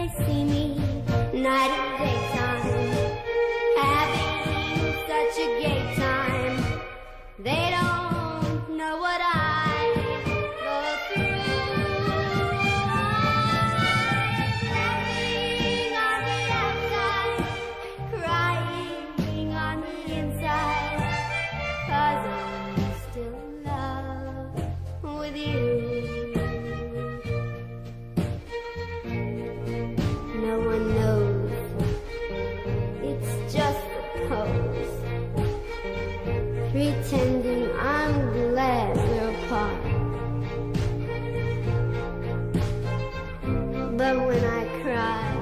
they see me night and daytime, having such a gay time. They don't know what I go through. I'm laughing on the outside, crying on the inside, 'cause I'm still in love with you. No one knows, it's just a pose, pretending I'm glad we're apart. But when I cry,